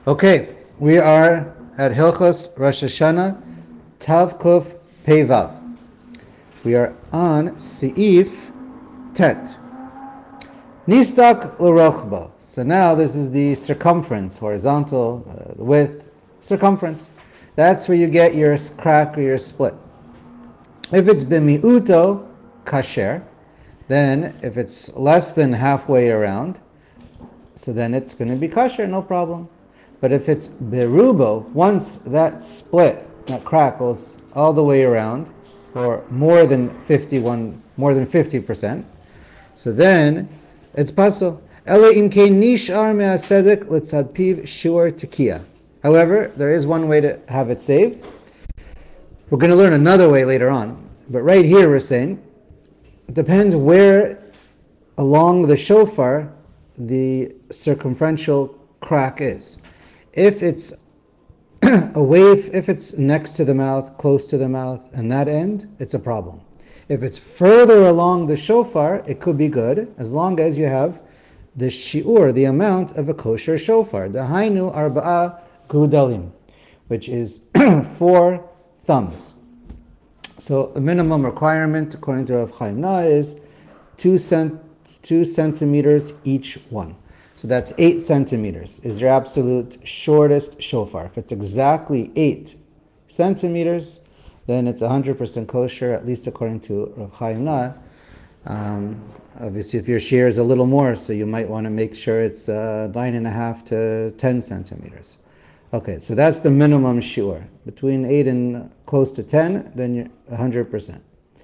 Okay, we are at Hilchos Rosh Hashanah, Tav Kuf Pei Vav. We are on Seif Tet. Nistak L'Rochba. So now this is the circumference, horizontal, the width, circumference. That's where you get your crack or your split. If it's b'mi'uto, kasher, then if it's less than halfway around, so then it's going to be kosher, no problem. But if it's berubo, once that split, that crack goes all the way around, or more than 50%, so then it's pasul. Ele imke nishar me'asedek litzad piv shiur tekiah. However, there is one way to have it saved. We're going to learn another way later on. But right here we're saying, it depends where along the shofar the circumferential crack is. If it's if it's next to the mouth, close to the mouth, and that end, it's a problem. If it's further along the shofar, it could be good, as long as you have the shi'ur, the amount of a kosher shofar. Dahainu arba'a gudalim, which is 4 thumbs. So a minimum requirement, according to Rav Chaim Na, is 2 centimeters each one. So that's 8 centimeters is your absolute shortest shofar. If it's exactly 8 centimeters, then it's 100% kosher, at least according to Rav Chaim Na. Obviously, if your shear is a little more, so you might want to make sure it's 9.5 to 10 centimeters. Okay, so that's the minimum shiur. Between 8 and close to 10, then you're 100%.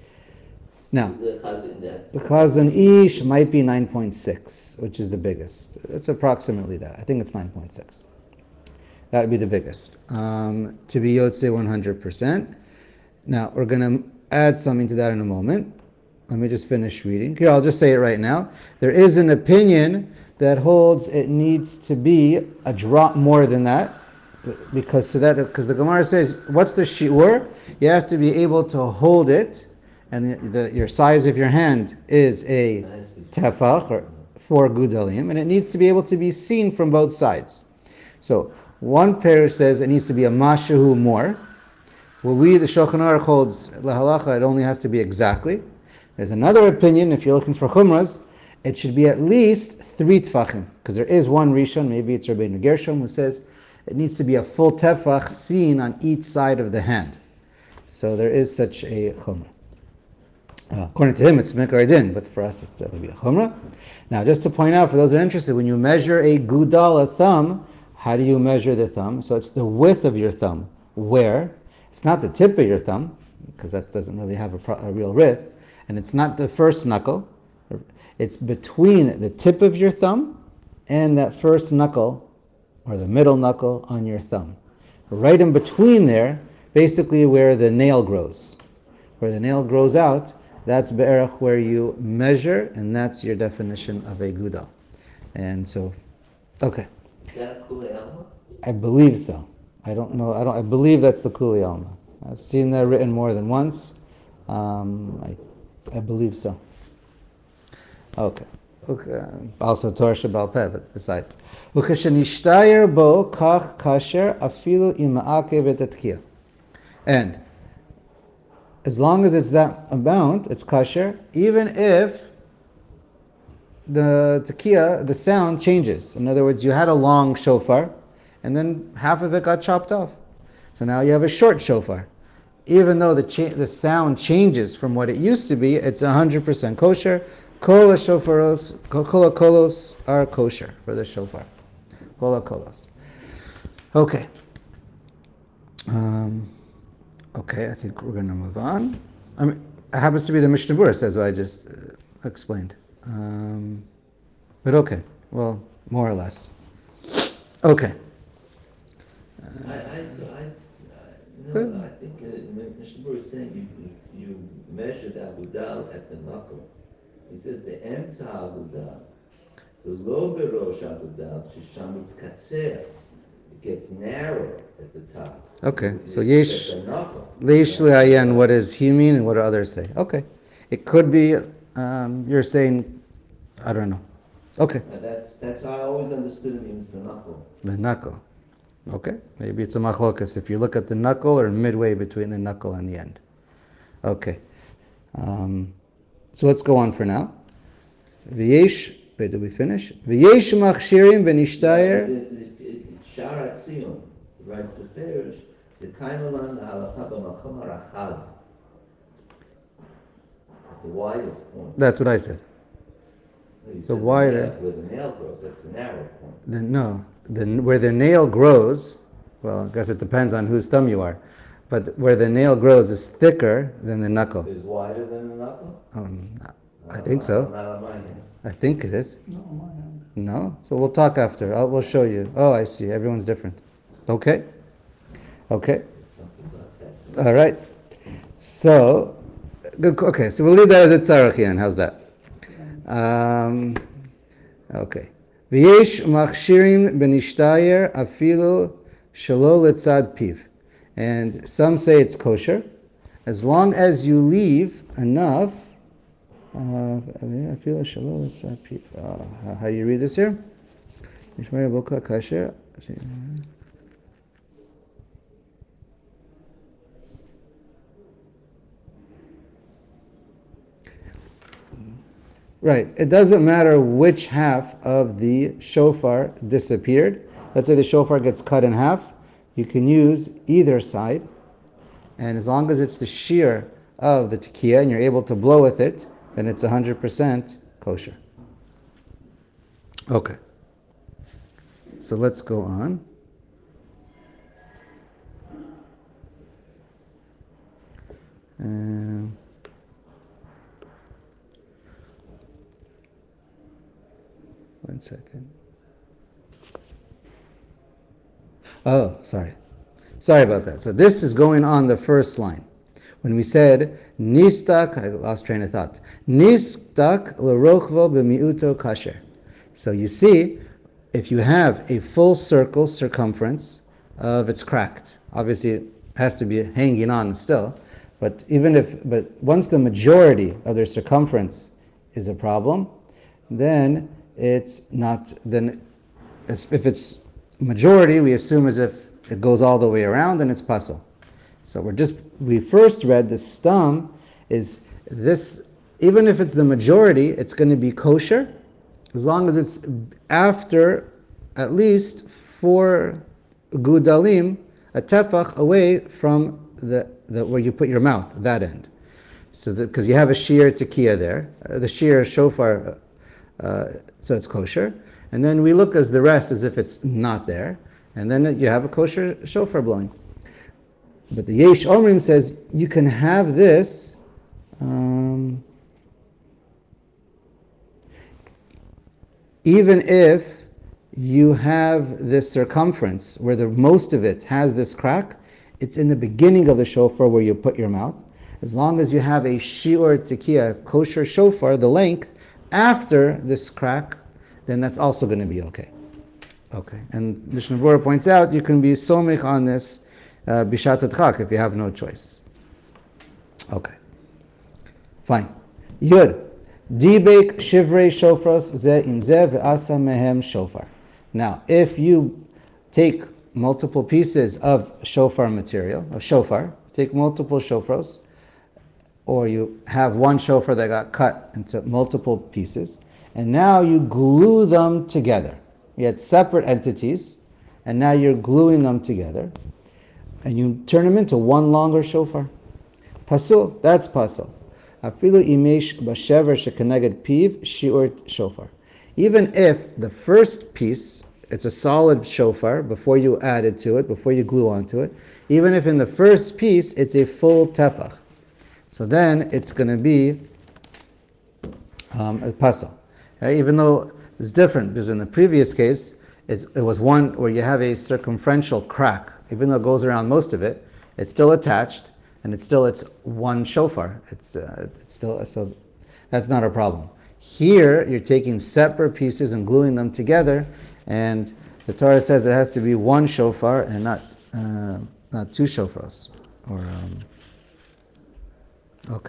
Now, the Chazon Ish might be 9.6, which is the biggest. It's approximately that. I think it's 9.6. That would be the biggest. To be Yotze 100%. Now, we're going to add something to that in a moment. Let me just finish reading. Here, I'll just say it right now. There is an opinion that holds it needs to be a drop more than that. Because the Gemara says, what's the shi'ur? You have to be able to hold it, and your size of your hand is a tefach, or 4 gudalim, and it needs to be able to be seen from both sides. So one pair says it needs to be a mashahu more. Well, the Shulchan Aruch holds lahalacha, it only has to be exactly. There's another opinion, if you're looking for chumras, it should be at least 3 tefachim, because there is one Rishon, maybe it's Rabbeinu Gershom, who says it needs to be a full tefach seen on each side of the hand. So there is such a chumrah. According to him, it's Mekar Din, but for us, it's going to be a chumrah. Now, just to point out, for those who are interested, when you measure a gudal, a thumb, how do you measure the thumb? So it's the width of your thumb. Where? It's not the tip of your thumb, because that doesn't really have a real width, and it's not the first knuckle. It's between the tip of your thumb and that first knuckle, or the middle knuckle on your thumb. Right in between there, basically where the nail grows. Where the nail grows out, that's be'erach where you measure, and that's your definition of a gudal. And so, okay. Is that a Kuli Alma? I believe so. I don't know. I believe that's the Kuli Alma. I've seen that written more than once. I believe so. Okay. Also Torah Shabbal Peh, but besides. Ukeshenishtayer bo kach kasher afilu ima'akev etetkia. And as long as it's that amount, it's kasher, even if the tekiah, the sound changes. In other words, you had a long shofar, and then half of it got chopped off. So now you have a short shofar. Even though the sound changes from what it used to be, it's 100% kosher. Kol kolos are kosher for the shofar. Kol kolos. Okay. Okay, I think we're going to move on. It happens to be the Mishnah Berurah says what I just explained. But okay, well, more or less. Okay. I think Mishnah Berurah is saying you measure the agudal at the knuckle. He says the emtza agudal, the lo berosh agudal, shesham mitkatzer. It gets narrower at the top. Okay, so yesh le'ayin, what does he mean and what do others say? Okay, it could be, you're saying, I don't know. Okay. That's how I always understood it means the knuckle. The knuckle. Okay, maybe it's a machlokas if you look at the knuckle or midway between the knuckle and the end. Okay, so let's go on for now. V'yesh, wait, did we finish? V'yesh machshirim v'nishtayer. Shara Tzion writes the parish, the Kaimalan halacha b'makom harachav, at the widest point. That's what I said. The wider, where the nail grows, that's the narrow point. no, where the nail grows, well, I guess it depends on whose thumb you are, but where the nail grows is thicker than the knuckle. Is wider than the knuckle? I think so. Not on my hand. I think it is. No? So we'll talk after. We'll show you. Oh, I see. Everyone's different. Okay? Okay. All right. So, good. Okay, so we'll leave that as a tzarachian. How's that? Okay. V'yesh machshirim benishtayer afilu shelo letzad piv. And some say it's kosher, as long as you leave enough. Afilu shelo letzad piv. How do you read this here? Mishmar boka kasher. Right. It doesn't matter which half of the shofar disappeared. Let's say the shofar gets cut in half. You can use either side. And as long as it's the shear of the tekiah and you're able to blow with it, then it's 100% kosher. Okay. So let's go on. One second. Oh, sorry. Sorry about that. So this is going on the first line. When we said, Nistak, I lost train of thought. Nistak l'rochvo b'mi'uto kasher. So you see, if you have a full circle circumference of it's cracked, obviously it has to be hanging on still, but once the majority of their circumference is a problem, then it's not, then if it's majority, we assume as if it goes all the way around and it's pasul. So we first read the stum is this, even if it's the majority, it's going to be kosher, as long as it's after at least 4 gudalim, a tefach away from the where you put your mouth, that end. So because you have a shear tekiah there, the shear shofar, so it's kosher. And then we look as the rest as if it's not there. And then you have a kosher shofar blowing. But the Yesh Omrim says you can have this even if you have this circumference where the most of it has this crack. It's in the beginning of the shofar where you put your mouth. As long as you have a shiur tekiah, kosher shofar, the length, after this crack, then that's also going to be okay. Okay, and Mishnah Berurah points out you can be somich on this bishat adchak if you have no choice. Okay, fine. Yud, dibek shivrei shofros ze im ze ve'asa mehem shofar. Now, if you take multiple pieces of shofar material, take multiple shofars, or you have one shofar that got cut into multiple pieces, and now you glue them together. You had separate entities, and now you're gluing them together, and you turn them into one longer shofar. Pasul, that's pasul. Afilu imesh bashever shekeneged piv shiur shofar. Even if the first piece, it's a solid shofar before you add it to it, before you glue onto it, even if in the first piece it's a full tefach, so then it's going to be a pasul. Right? Even though it's different, because in the previous case, it was one where you have a circumferential crack. Even though it goes around most of it, it's still attached, and it's one shofar. It's still, so that's not a problem. Here, you're taking separate pieces and gluing them together, and the Torah says it has to be one shofar and not two shofars. Okay.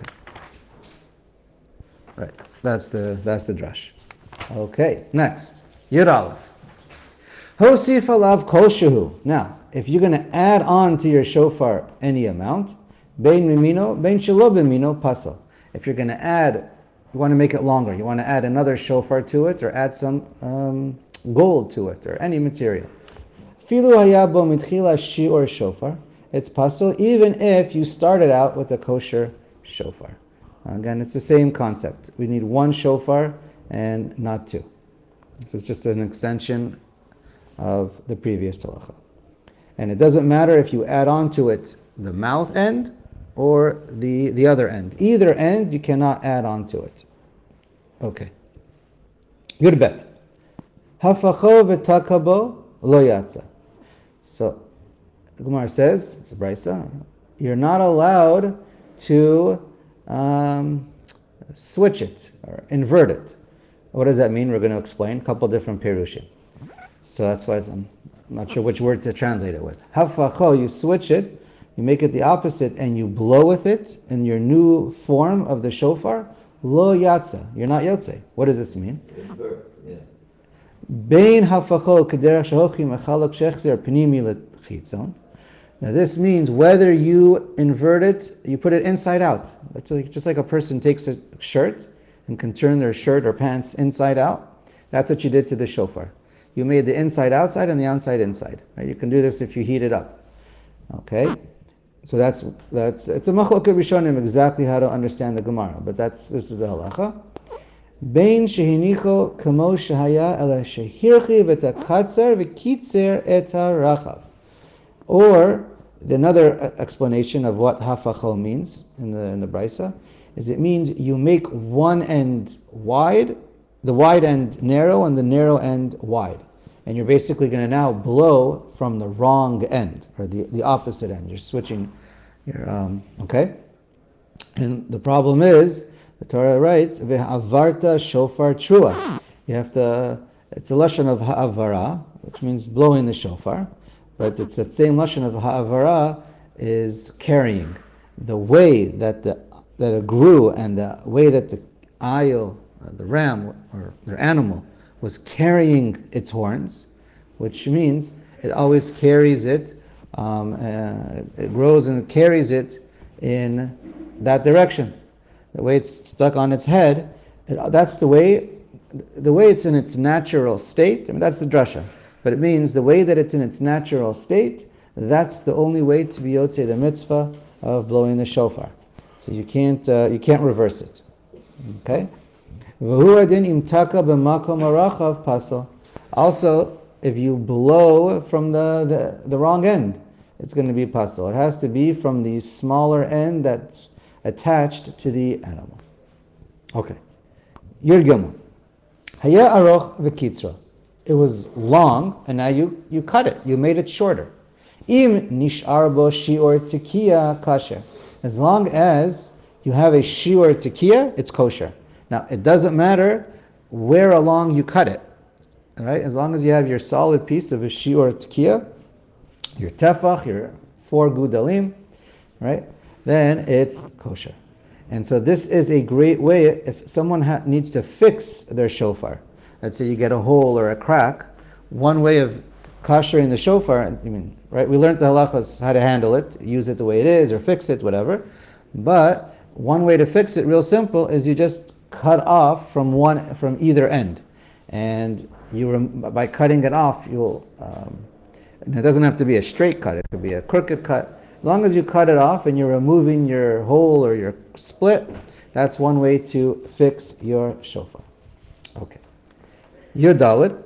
Right. That's the drush. Okay. Next, Yud Aleph. Hosif alav kol shehu. Now, if you're going to add on to your shofar any amount, bein mimino, bein shelo bimino, pasal. If you're going to add, you want to make it longer, you want to add another shofar to it, or add some gold to it, or any material. Filu hayabo mitchila shiur shofar. It's pasal even if you started out with a kosher shofar. Again, it's the same concept. We need one shofar and not two. This is just an extension of the previous halacha. And it doesn't matter if you add on to it the mouth end or the other end. Either end you cannot add on to it. Okay. Yud bet. Hafacho v'takabo lo yatsa. So the Gemara says, it's a brisa, you're not allowed to switch it or invert it. What does that mean? We're going to explain a couple different perushim. So that's why I'm not sure which word to translate it with. Hafacho, you switch it, you make it the opposite, and you blow with it in your new form of the shofar. Lo yatsa, you're not yotze. What does this mean? Bein hafacho kederach shehochi mechalok shechzer pnimi lechitzon. Now this means whether you invert it, you put it inside out. That's just like a person takes a shirt and can turn their shirt or pants inside out. That's what you did to the shofar. You made the inside outside and the outside inside. Right? You can do this if you heat it up. Okay, so that's it's a machlokes rishonim exactly how to understand the Gemara, but this is the halacha. Bein shehinicho kamo shehaya ela shehirchi v'takatzer v'kitzer et harachav. Or another explanation of what hafacho means in the brisa is it means you make one end wide, the wide end narrow, and the narrow end wide. And you're basically going to now blow from the wrong end, or the opposite end. You're switching your, okay? And the problem is, the Torah writes, Ve'avarta shofar trua. You have to, it's a lashon of ha'avara, which means blowing the shofar, but it's that same lashon of ha'avara is carrying. The way that it grew and the way that the ayil, the ram or the animal, was carrying its horns, which means it always carries it, it grows and carries it in that direction. The way it's stuck on its head, that's the way it's in its natural state. I mean, that's the drasha. But it means the way that it's in its natural state, that's the only way to be yotzei the mitzvah of blowing the shofar. So you can't reverse it. Okay? Also, if you blow from the wrong end, it's going to be pasal. It has to be from the smaller end that's attached to the animal. Okay. Yud Gimel. Haya aroch v'kitzra. It was long, and now you cut it. You made it shorter. Im nishar bo shior tekiya kasher. As long as you have a shior tekiya, it's kosher. Now, it doesn't matter where along you cut it. All right? As long as you have your solid piece of a shior tekiya, your tefach, your 4 gudalim, right? Then it's kosher. And so this is a great way if someone needs to fix their shofar. Let's say you get a hole or a crack. One way of koshering the shofar, right? We learned the halachas how to handle it, use it the way it is, or fix it, whatever. But one way to fix it, real simple, is you just cut off from either end, and by cutting it off, and it doesn't have to be a straight cut; it could be a crooked cut. As long as you cut it off and you're removing your hole or your split, that's one way to fix your shofar. Okay. Yud Daled.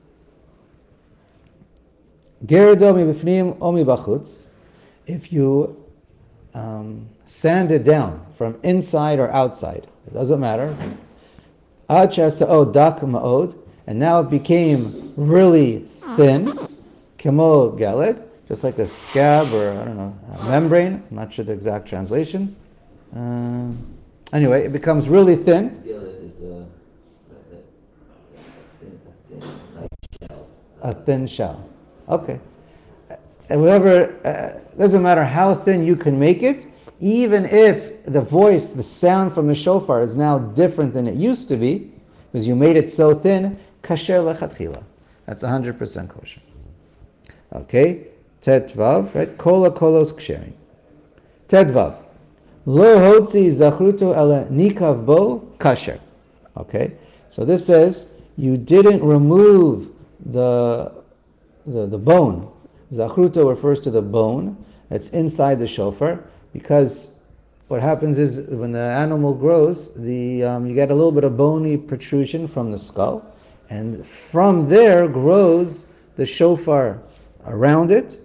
Gerdo mibifnim o mibachutz. If you sand it down from inside or outside, it doesn't matter. Ad she'asa'o dak ma'od, and now it became really thin, kemo galed, just like a scab or, a membrane. I'm not sure the exact translation. Anyway, it becomes really thin. A thin shell. Okay. And whatever, doesn't matter how thin you can make it, even if the sound from the shofar is now different than it used to be, because you made it so thin, kasher lechatchila. That's 100% kosher. Okay, Tetvav, right? Kola kolos ksherim. Tetvav. Lo hotzi zachruto ele nikav bo kasher. Okay, so this says you didn't remove the bone. Zachruto refers to the bone that's inside the shofar, because what happens is when the animal grows, you get a little bit of bony protrusion from the skull, and from there grows the shofar around it,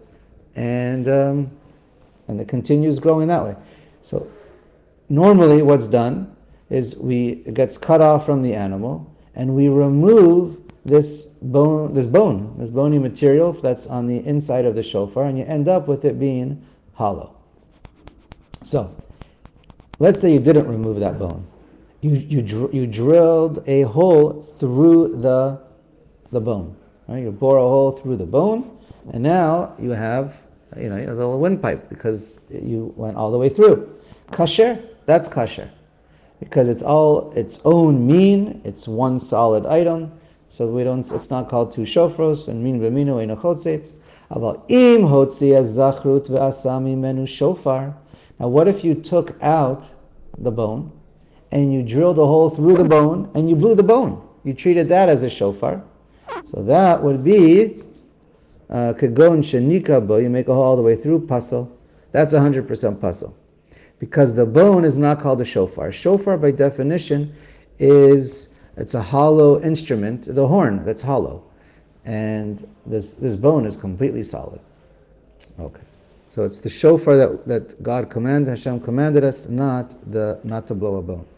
and it continues growing that way. So normally what's done is it gets cut off from the animal, and we remove this bony material that's on the inside of the shofar, and you end up with it being hollow. So let's say you didn't remove that bone. You drilled a hole through the bone. Right? You bore a hole through the bone, and now you have a little windpipe because you went all the way through. Kasher, that's kasher, because it's all its own mean. It's one solid item, so it's not called two shofros. And min b'minu eino chotzetz. Aval im hotzi zachrut ve'asami menu shofar. Now, what if you took out the bone and you drilled a hole through the bone and you blew the bone? You treated that as a shofar. So that would be kagon shenika bo. You make a hole all the way through, pasel. That's 100% pasel, because the bone is not called a shofar. Shofar, by definition, it's a hollow instrument, the horn that's hollow, and this bone is completely solid. Okay, so it's the shofar that Hashem commanded us, not to blow a bone.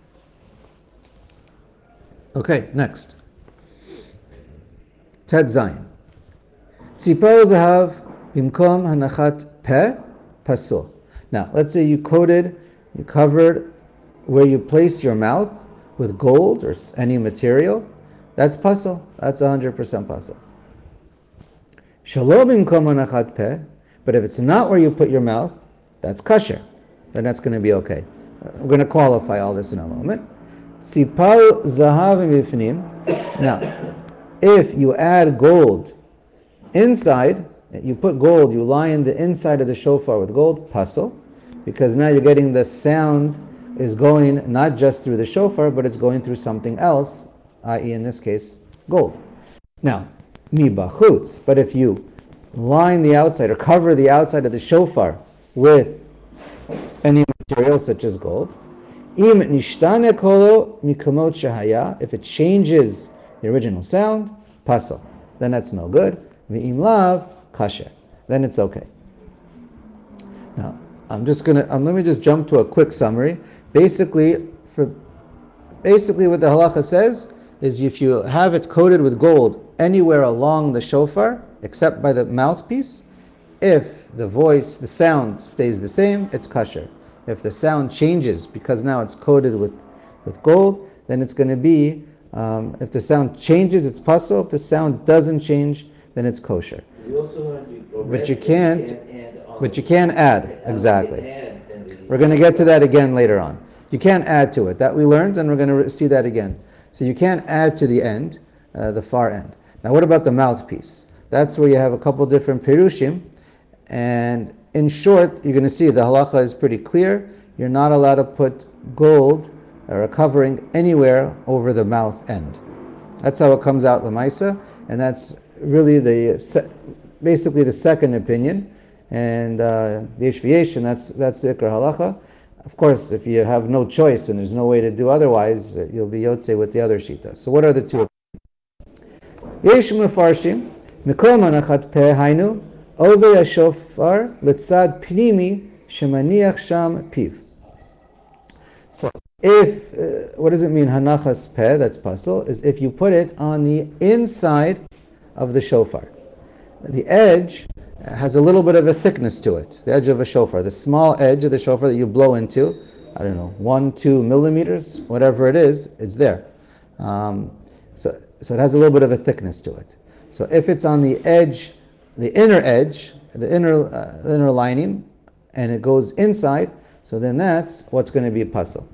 Okay, next. Tet Zayin. Tzipor zahav bimkom hanachat peh pasul. Now, let's say you covered where you place your mouth with gold or any material. That's pasul. That's 100% pasul. Shalom bimkom hanachat peh. But if it's not where you put your mouth, that's kasher. Then that's going to be okay. We're going to qualify all this in a moment. Tzipor zahav b'ifnim. Now, if you add gold inside, you put gold, you line the inside of the shofar with gold, pasul, because now you're getting the sound is going not just through the shofar, but it's going through something else, i.e. in this case, gold. Now, mi bachutz, but if you line the outside or cover the outside of the shofar with any material such as gold, im nishtane kolo mikamot shehaya, if it changes the original sound, pasul, then that's no good. V'im lav, kasher, then it's okay. Now, let me just jump to a quick summary. Basically, what the halacha says is if you have it coated with gold anywhere along the shofar, except by the mouthpiece, if the sound stays the same, it's kasher. If the sound changes because now it's coated with gold, then it's going to be, if the sound changes, it's pasul. If the sound doesn't change, then it's kosher. But you can't add. Exactly. We're going to get to that again later on. You can't add to it. That we learned, and we're going to see that again. So you can't add to the end, the far end. Now, what about the mouthpiece? That's where you have a couple different perushim. And in short, you're going to see the halacha is pretty clear. You're not allowed to put gold or a covering anywhere over the mouth end. That's how it comes out lemaisa, and that's really basically the second opinion. And the Yeshviation, that's the Ikar halacha. Of course, if you have no choice and there's no way to do otherwise, you'll be yotze with the other shita. So what are the two? Yesh mefarshim mikol manachat peh hainu ove hashofar letzad pnimi shemaniach sham piv. So what does it mean hanachas peh, that's pasul, is if you put it on the inside of the shofar. The edge has a little bit of a thickness to it, the edge of a shofar, the small edge of the shofar that you blow into, 1-2 millimeters, whatever it is, it's there. So it has a little bit of a thickness to it. So if it's on the edge, the inner lining, and it goes inside, so then that's what's going to be pasul.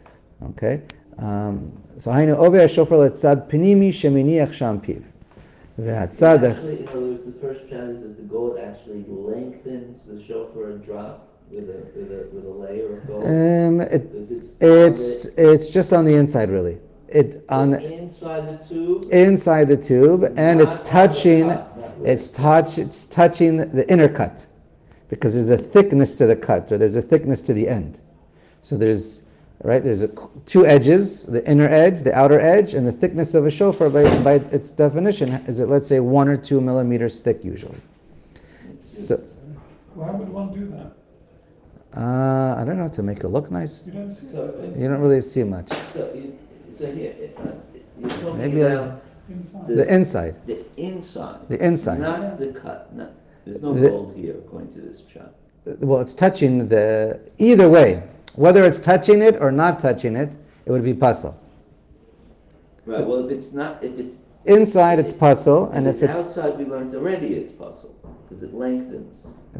Okay? So hainu ove hashofar letzad pnimi sheminiach sham piv. Ve'atzad Actually, in other words, the first shot is that the gold actually lengthens the shofar drop with a layer of gold. Because it's just on the inside, really. It on inside the tube. inside the tube, and it's Not on the touching. cut, not really. It's touching the inner cut, because there's a thickness to the cut, or there's a thickness to the end. So there's two edges: the inner edge, the outer edge, and the thickness of a shofar, by its definition, is it, let's say, 1 or 2 millimeters thick usually. So Why would one do that? I don't know, to make it look nice. You don't see So, it You don't really see much. so here, you're talking Maybe about inside. The inside. the inside. The inside. Not the cut. No, there's no The- gold here, according to this chart. Well, it's touching either way, whether it's touching it or not touching it, it would be puzzle. Right. Well, if it's Inside, it's puzzle, and if it's outside, we learned already it's puzzle because it lengthens.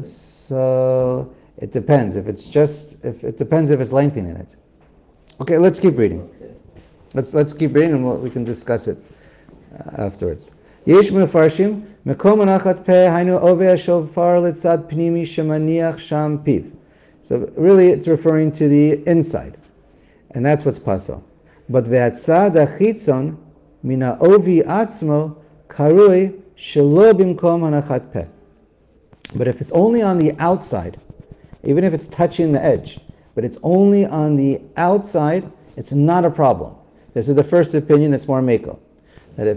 so, it depends. If it depends if it's lengthening it. Okay, let's keep reading. Okay. Let's keep reading, and we can discuss it afterwards. Yesh mefarshim mekom anachat peh hainu oveh shofar litzad pnimi shemaniach sham piv. So really, it's referring to the inside, and that's what's pasal. But ve'atzad achitzon mina ovi atzmo karui shelo bimkom anachat peh. But if it's only on the outside, even if it's touching the edge, but it's only on the outside, it's not a problem. This is the first opinion that's more makel. That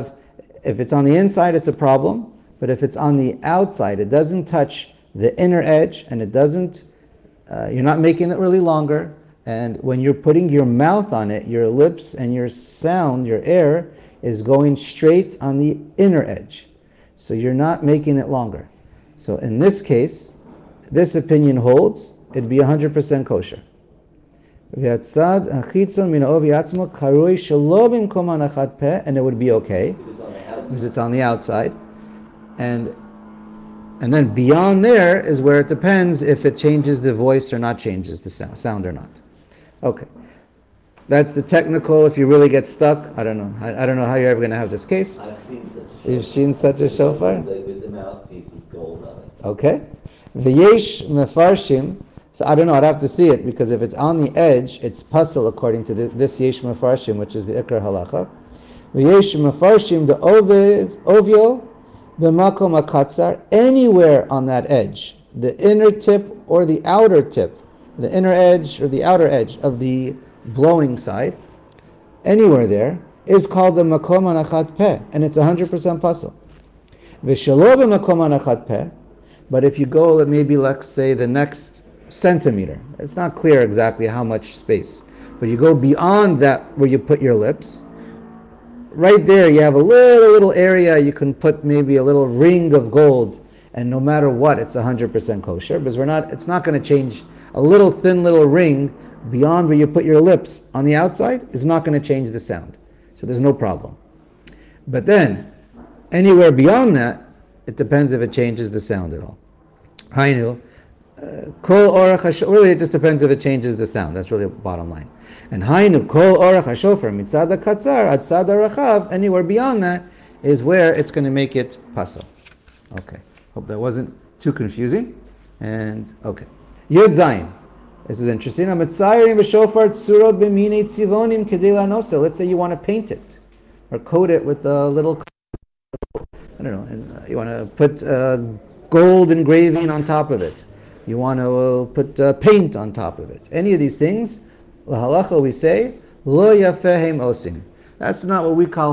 if it's on the inside, it's a problem, but if it's on the outside, it doesn't touch the inner edge, and it doesn't, you're not making it really longer, and when you're putting your mouth on it, your lips and your sound, your air, is going straight on the inner edge. So you're not making it longer. So in this case, this opinion holds, it'd be 100% kosher. V'yatzad achitzon min ovi atzmo karui shelo bimkom anachat peh, and it would be okay because it's on the outside, and then beyond there is where it depends if it changes the voice or not, changes the sound or not. Okay, that's the technical. If you really get stuck, I don't know. I don't know how you're ever going to have this case. I've seen such a shofar. You've seen such a shofar? Like with the mouthpiece with gold on it. Okay. V'yesh mefarshim. So I don't know. I'd have to see it, because if it's on the edge, it's puzzle according to this yesh mefarshim, which is the ikar halacha. V'yesh mefarshim the ovio b'makom akatzar, anywhere on that edge, the inner tip or the outer tip, the inner edge or the outer edge of the blowing side, anywhere there is called the makom anachat peh, and it's 100% puzzle. V'shelo b'makom anachat peh, but if you go maybe, let's say, the next centimeter, it's not clear exactly how much space, but you go beyond that where you put your lips, right there you have a little area you can put maybe a little ring of gold, and no matter what, it's 100% kosher, because it's not going to change. A little thin little ring beyond where you put your lips on the outside is not going to change the sound, so there's no problem. But then anywhere beyond that, it depends if it changes the sound at all. Hainu kol orach hashofar. Really, it just depends if it changes the sound. That's really the bottom line. And hainu kol orach hashofar mitzad hakatzar ad tzad harachav. Anywhere beyond that is where it's going to make it pasal. Okay. Hope that wasn't too confusing. And okay, Yud Zayin. This is interesting. Amitzayirim v'shofar tzurot b'minei tzivonim kedei lanosa. Let's say you want to paint it or coat it with a little, I don't know, and you want to put gold engraving on top of it. You want to put paint on top of it. Any of these things, lahalacha, we say, lo yafehem osim. That's not what we call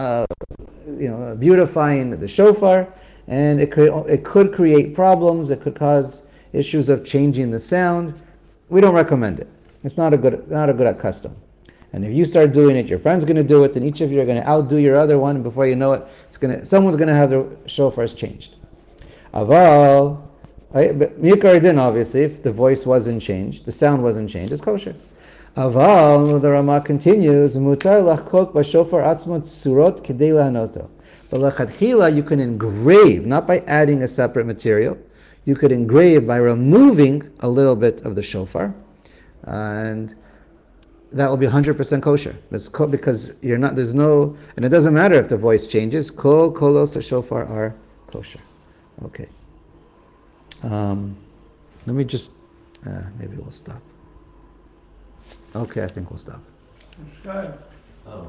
beautifying the shofar, and it could create problems. It could cause issues of changing the sound. We don't recommend it. It's not a good custom. And if you start doing it, your friend's going to do it, and each of you are going to outdo your other one, and before you know it, someone's going to have their shofars changed. Aval, Mikar din, obviously, if the voice wasn't changed, the sound wasn't changed, it's kosher. Aval, the Rama continues, Mutar lachkok b'shofar atzmot surot kedei lahanoto. But lachatchila, you can engrave, not by adding a separate material, you could engrave by removing a little bit of the shofar. And that will be 100% kosher. Because you're not, there's no, and it doesn't matter if the voice changes. Kol kolos shofar are kosher. Okay. Let me just, maybe we'll stop. Okay, I think we'll stop. Good.